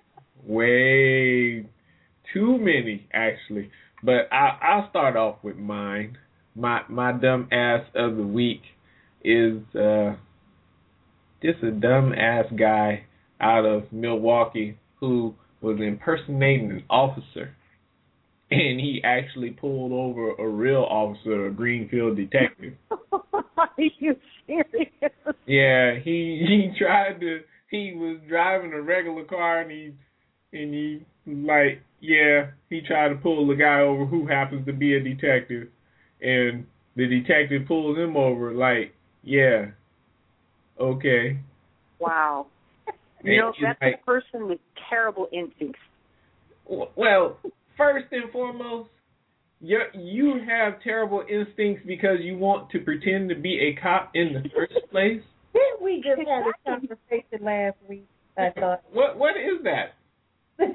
Way too many, actually. But I, I'll start off with mine. My my dumb ass of the week is uh, just a dumb ass guy out of Milwaukee who was impersonating an officer, and he actually pulled over a real officer, a Greenfield detective. Are you serious? Yeah, he he tried to. He was driving a regular car, and he and he like yeah, he tried to pull the guy over who happens to be a detective, and the detective pulls him over like yeah, okay. Wow. You know, that's like, a person with terrible instincts. Well, first and foremost, you you have terrible instincts because you want to pretend to be a cop in the first place. Didn't we just have this conversation last week? I thought. What what is that? I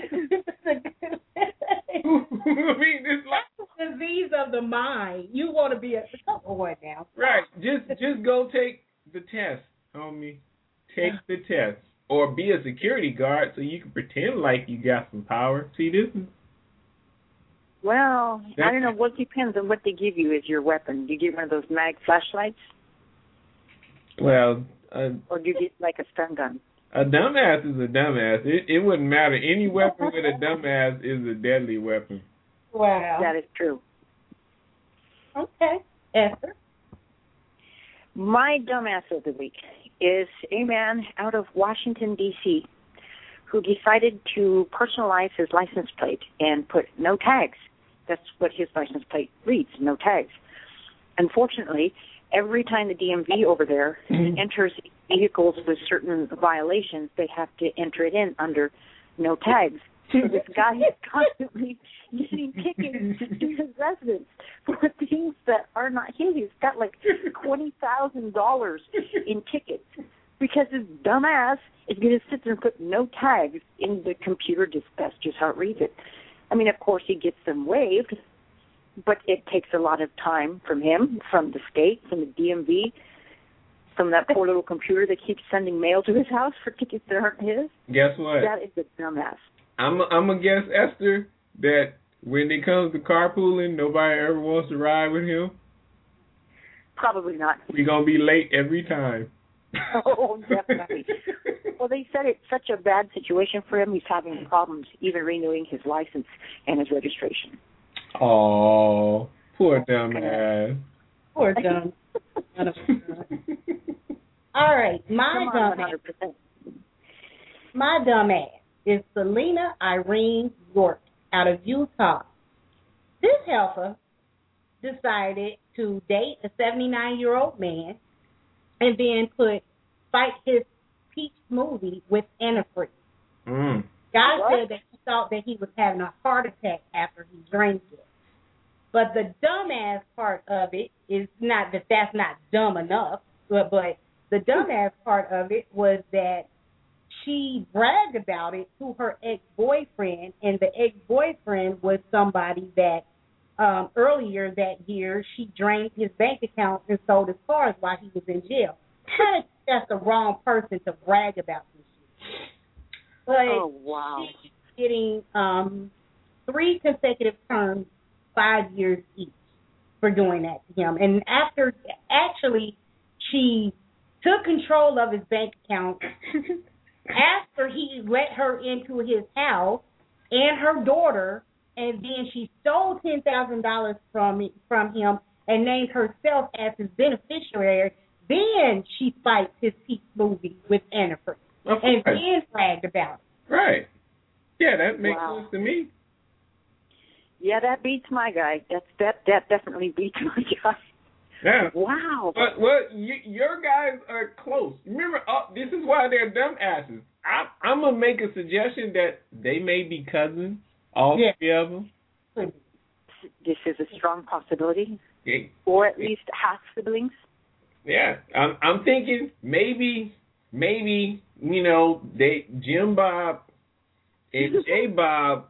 mean, it's like disease of the mind. You want to be a come on now. Right. Just just go take the test, homie. Take the test. Or be a security guard so you can pretend like you got some power. See, this is... Well, I don't know. What depends on what they give you as your weapon. Do you get one of those mag flashlights? Well... Uh, or do you get like a stun gun? A dumbass is a dumbass. It, it wouldn't matter. Any weapon with a dumbass is a deadly weapon. Wow. That is true. Okay. Esther? My dumbass of the week is a man out of Washington, D C, who decided to personalize his license plate and put no tags. That's what his license plate reads, no tags. Unfortunately, every time the D M V over there enters vehicles with certain violations, they have to enter it in under no tags. This guy is constantly getting tickets to his residence for things that are not his. He's got like twenty thousand dollars in tickets because his dumbass is going to sit there and put no tags in the computer. Just, that's just how it reads it. I mean, of course, he gets them waived, but it takes a lot of time from him, from the state, from the D M V, from that poor little computer that keeps sending mail to his house for tickets that aren't his. Guess what? That is a dumbass. I'm I'm gonna guess, Esther, that when it comes to carpooling, nobody ever wants to ride with him. Probably not. We're going to be late every time. Oh, definitely. Well, they said it's such a bad situation for him. He's having problems even renewing his license and his registration. Oh, poor dumb ass. Poor dumb. All right, my Come on, dumb one hundred percent. My dumb ass is Selena Irene York out of Utah. This helper decided to date a seventy-nine-year-old man and then put fight his peach smoothie with antifreeze. Mm. God What? said that he thought that he was having a heart attack after he drank it. But the dumbass part of it is not that that's not dumb enough, but, but the dumbass part of it was that she bragged about it to her ex-boyfriend, and the ex-boyfriend was somebody that um, earlier that year she drained his bank account and sold his cars while he was in jail. Kind of that's the wrong person to brag about this shit. But Oh, wow. she's getting um, three consecutive terms, five years each, for doing that to him. And after, actually, she took control of his bank account after he let her into his house and her daughter, and then she stole ten thousand dollars from from him and named herself as his beneficiary. Then she fights his peach smoothie with antifreeze and then bragged about it. Right. Yeah, that makes Wow. sense to me. Yeah, that beats my guy. That's that that definitely beats my guy. Yeah. Wow. But well, you, your guys are close. Remember, uh, this is why they're dumb asses. I, I'm gonna make a suggestion that they may be cousins, all Yeah. three of them. This is a strong possibility, Yeah, or at least half siblings. yeah. I'm, I'm thinking maybe, maybe you know, they Jim Bob and J Bob,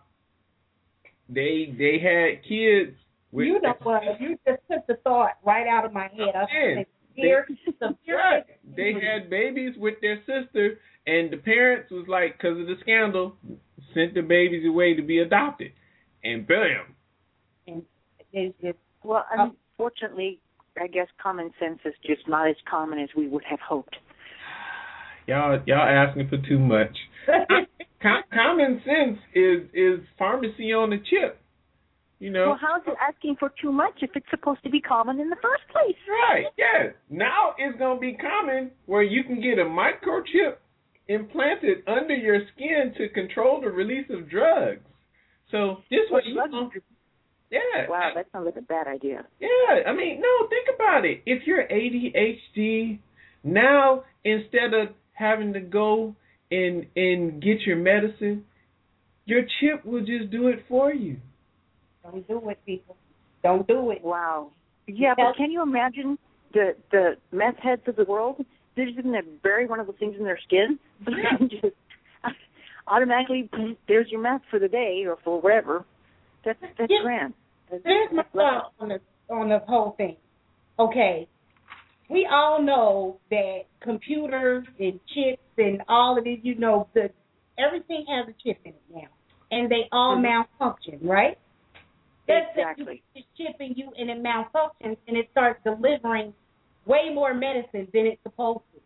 they they had kids. With You know what? You just took the thought right out of my head. I Yeah. said, "Here, some Right. They had babies with their sister, and the parents was like, because of the scandal, sent the babies away to be adopted, and bam. And it's just, Well, unfortunately, I guess common sense is just not as common as we would have hoped. Y'all, y'all asking for too much. Com- common sense is is pharmacy on the chip. You know. Well, how's it asking for too much if it's supposed to be common in the first place? Right. Yeah. Now it's gonna be common where you can get a microchip implanted under your skin to control the release of drugs. So this way, you know, yeah. Wow, that sounds like a bad idea. Yeah, I mean, no, think about it. If you're A D H D, now instead of having to go and and get your medicine, your chip will just do it for you. don't do it, people. Don't do it. Wow. Yeah, but can you imagine the the meth heads of the world? They're just going to bury one of those things in their skin and just automatically, there's your meth for the day or for wherever. That's that's Yeah. grand. That's, Here's my that's thought on the on the whole thing. Okay, we all know that computers and chips and all of it, you know, the everything has a chip in it now, and they all Mhm. malfunction, right? That's Exactly. It's chipping you and it malfunctions, and it starts delivering way more medicine than it's supposed to.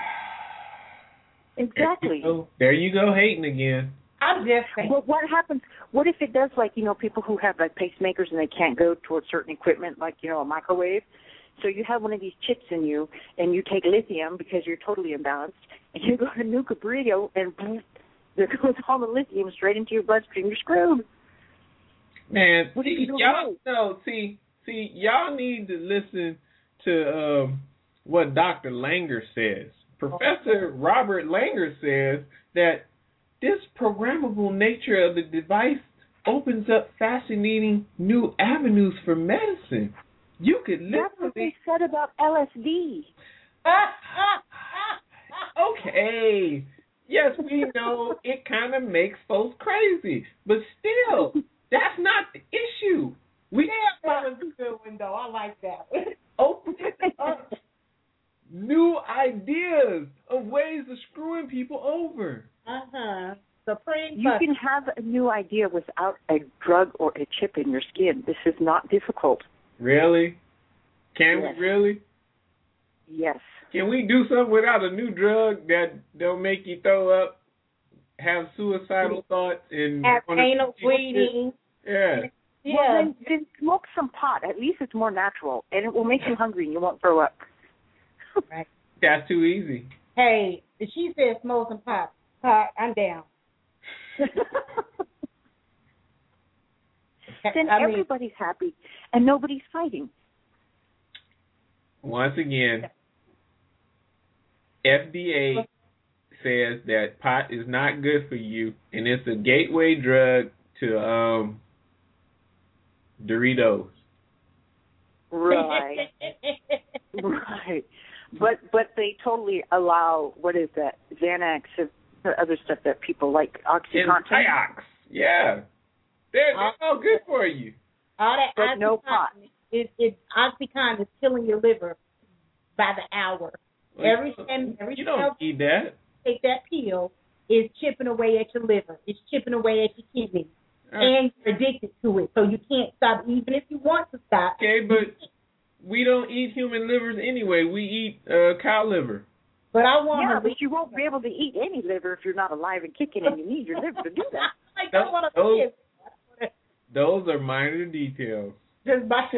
Exactly. So there you go, hating again. I'm just saying. Well, what happens? What if it does, like, you know, people who have like pacemakers and they can't go towards certain equipment, like, you know, a microwave. So you have one of these chips in you, and you take lithium because you're totally imbalanced, and you go to nuke a burrito, and boom, there goes all the lithium straight into your bloodstream. You're screwed. Man, What do see, you do y'all no, see, see, y'all need to listen to um, what Doctor Langer says. Professor Robert Langer says that this programmable nature of the device opens up fascinating new avenues for medicine. You could That's what they literally. said about L S D. Okay. Yes, we know it kind of makes folks crazy, but still, that's not the issue. We That was a good one, though. I like that. open up new ideas of ways of screwing people over. Uh-huh. Supreme You fuck. can have a new idea without a drug or a chip in your skin. This is not difficult. Really? Can Yes. we really? Yes. Can we do something without a new drug that don't make you throw up, have suicidal thoughts, and Have wanna- anal bleeding. Yeah. Yeah. Well, then, then smoke some pot. At least it's more natural, and it will make you hungry, and you won't throw up. Right. That's too easy. Hey, if she said smoke some pot, pot, I'm down. Then I mean- everybody's happy, and nobody's fighting. Once again, F D A says that pot is not good for you, and it's a gateway drug to um, Doritos. Right. Right. But but they totally allow, what is that, Xanax and the other stuff that people like, And OxyContin. Vioxx, yeah. They're, they're all good for you. All that But no pot. It, it, OxyContin is killing your liver by the hour. Well, every you time, every You time don't need that. you take that pill, is chipping away at your liver. It's chipping away at your kidneys. Uh, And you're addicted to it, so you can't stop, even if you want to stop. Okay, but we don't eat human livers anyway. We eat uh, cow liver. But I want Yeah, to but you won't be able to eat any liver if you're not alive and kicking, and you need your liver to do that. I don't want to Those- live. Those are minor details. Just by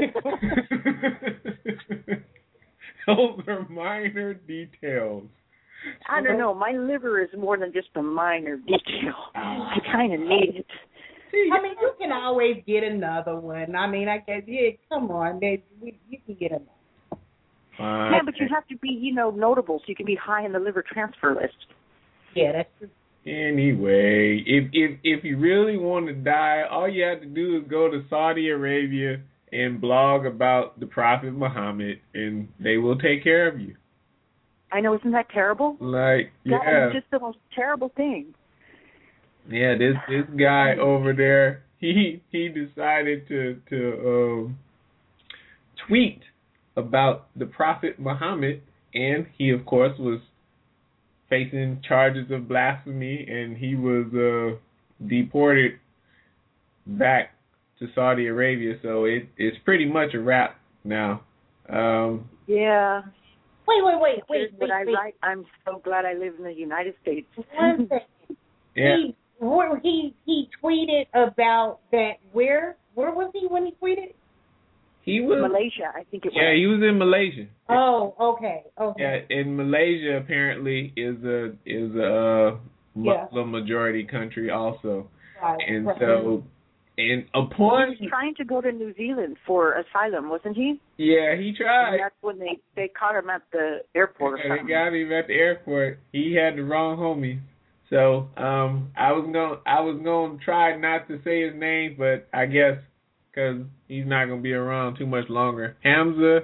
Those are minor details. I don't know. My liver is more than just a minor detail. I kind of need it. I mean, you can always get another one. I mean, I guess, yeah, come on, they, we, you can get another. Fine. Yeah, but you have to be, you know, notable so you can be high in the liver transfer list. Yeah, that's true. Anyway, if if if you really want to die, all you have to do is go to Saudi Arabia and blog about the Prophet Muhammad, and they will take care of you. I know, isn't that terrible? Like, That yeah, is just the most terrible thing. yeah. This this guy over there, he he decided to to um, tweet about the Prophet Muhammad, and he of course was facing charges of blasphemy, and he was uh, deported back to Saudi Arabia. So it it's pretty much a wrap now. Um, Yeah. Wait, wait, wait, wait, Here's wait, what I wait. write. I'm so glad I live in the United States. One second. yeah, He, where, he he tweeted about that. Where where was he when he tweeted? he was. Malaysia, I think it was. Yeah, he was in Malaysia. Oh, okay, okay. Yeah, and Malaysia apparently is a is a Yeah. Muslim majority country also, Right, and right. so and He upon was trying to go to New Zealand for asylum, wasn't he? yeah he And tried. that's when they, they caught him at the airport or Yeah, something. they got him at the airport. He had the wrong homies. So um, I was gonna I was gonna try not to say his name, but I guess because he's not gonna be around too much longer. Hamza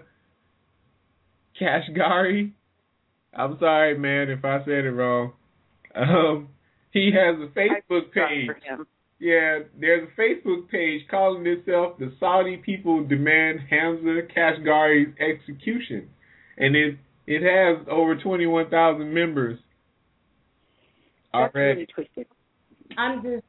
Kashgari. I'm sorry, man, if I said it wrong. Um, he has a Facebook I felt page. for him. Yeah, there's a Facebook page calling itself "The Saudi People Demand Hamza Kashgari's Execution," and it it has over twenty-one thousand members That's already. really twisted. I'm just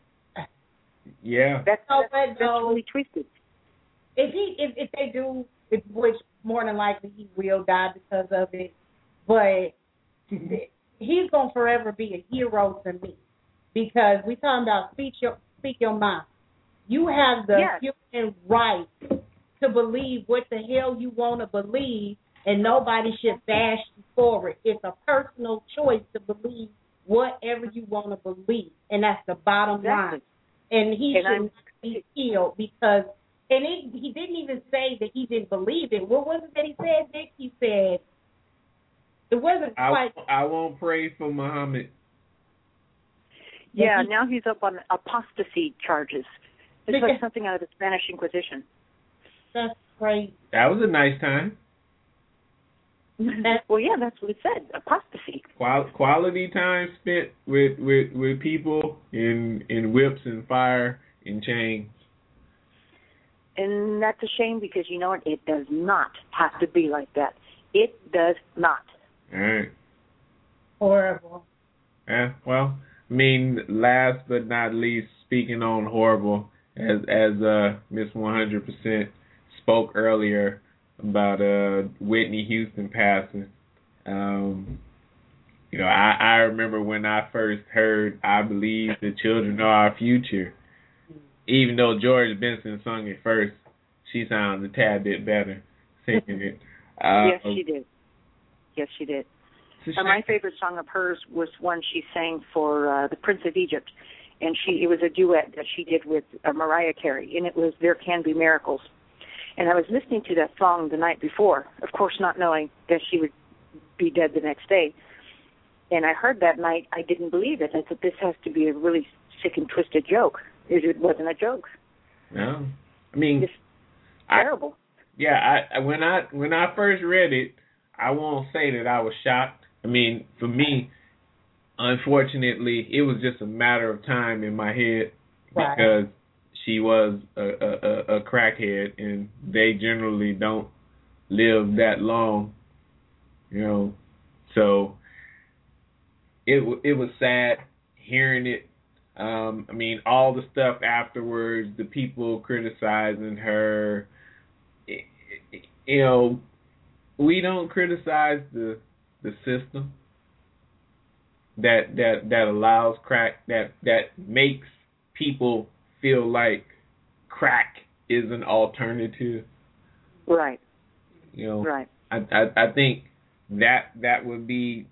Yeah, That's, Oh, that's, but that's no. really twisted. if he if if they do, if, which more than likely he will die because of it, but he's gonna forever be a hero to me because we talking about speak your speak your mind. You have the Yes. human right to believe what the hell you want to believe, and nobody should bash you for it. It's a personal choice to believe whatever you want to believe, and that's the bottom Exactly. line. And he And I'm- should be killed because, and it, he didn't even say that he didn't believe it. What was it that he said, Dick? He said it wasn't I quite. I won't pray for Muhammad. Yeah, he- now he's up on apostasy charges. It's like something out of the Spanish Inquisition. That's crazy. That was a nice time. Well, yeah, that's what it said, apostasy. Qual- quality time spent with, with, with people in in whips and fire and chains. And that's a shame because, you know what, it does not have to be like that. It does not. All right. Horrible. Yeah, well, I mean, last but not least, speaking on horrible, as as uh, Miss one hundred percent spoke earlier about uh, Whitney Houston passing. Um, you know, I, I remember when I first heard "I Believe the Children Are Our Future." Even though George Benson sung it first, she sounds a tad bit better singing it. Uh, yes, she did. Yes, she did. Uh, my favorite song of hers was one she sang for uh, the Prince of Egypt, and she it was a duet that she did with uh, Mariah Carey, and it was "There Can Be Miracles." And I was listening to that song the night before, of course not knowing that she would be dead the next day. And I heard that night, I didn't believe it. I thought, this has to be a really sick and twisted joke. It wasn't a joke. No, I mean, it's terrible. I, yeah, I when I when I first read it, I won't say that I was shocked. I mean, for me, unfortunately, it was just a matter of time in my head right. because she was a, a, a crackhead, and they generally don't live that long, you know. So it it was sad hearing it. Um, I mean, all the stuff afterwards, the people criticizing her, you know, we don't criticize the the system that that that allows crack, that that makes people feel like crack is an alternative. Right. You know, right. I, I I think that that would be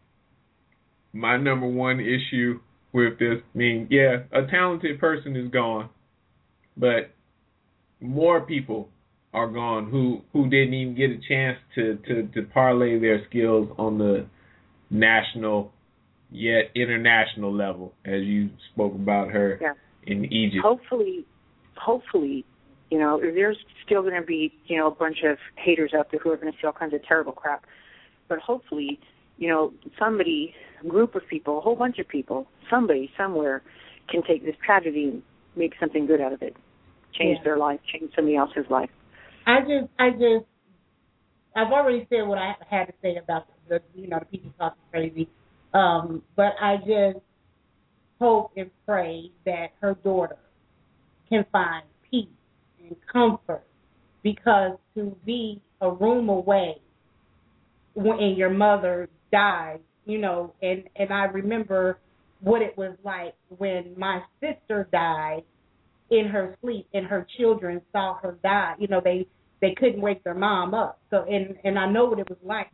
my number one issue with this. I mean, yeah, a talented person is gone, but more people are gone who, who didn't even get a chance to, to, to parlay their skills on the national yet international level, as you spoke about her yeah. in Egypt. Hopefully, hopefully, you know, there's still going to be, you know, a bunch of haters out there who are going to see all kinds of terrible crap. But hopefully, you know, somebody, a group of people, a whole bunch of people, somebody, somewhere can take this tragedy and make something good out of it. Change yeah. their life, change somebody else's life. I just, I just, I've already said what I had to say about the, you know, the people talking crazy. Um, but I just hope and pray that her daughter can find peace and comfort, because to be a room away when your mother died, you know, and, and I remember what it was like when my sister died in her sleep and her children saw her die. You know, they, they couldn't wake their mom up. So, and, and I know what it was like.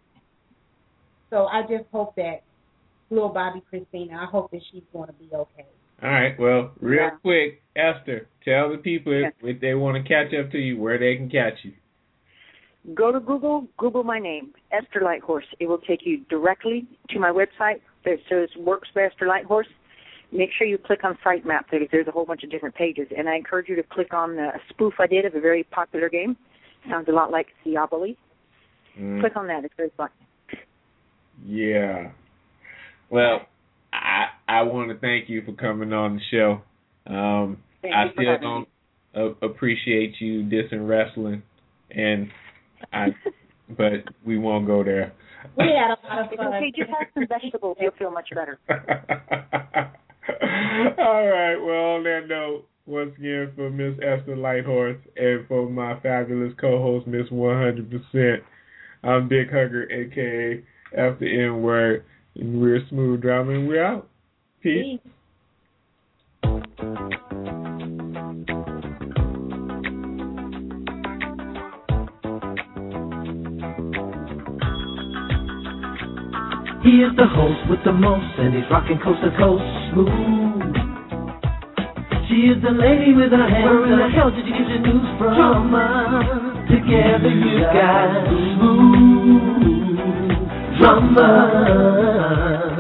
So I just hope that little Bobby Christina, I hope that she's going to be okay. All right. Well, real yeah. quick, Esther, tell the people if, yeah. if they want to catch up to you, where they can catch you. Go to Google, Google my name, Esther Lighthorse. It will take you directly to my website. It says Works by Esther Lighthorse. Make sure you click on Sitemap, because there's a whole bunch of different pages. And I encourage you to click on a spoof I did of a very popular game. Sounds a lot like Theopoly. Mm. Click on that. It's very fun. Yeah. Well, I I want to thank you for coming on the show. Um, I still don't uh, appreciate you dissing wrestling, and I, but we won't go there. We had a lot of fun. Okay, just have some vegetables. You'll feel much better. All right. Well, on that note, once again, for Miss Esther Lighthorse and for my fabulous co-host, Miss one hundred percent, I'm Dick Hugger, a k a. After N Word, and we're Smooth Drama, and we're out. Peace. Peace. He is the host with the most, and he's rocking coast to coast smooth. She is the lady with her hands. Where in the hell did you get your news from? Drama. Together you got smooth drama.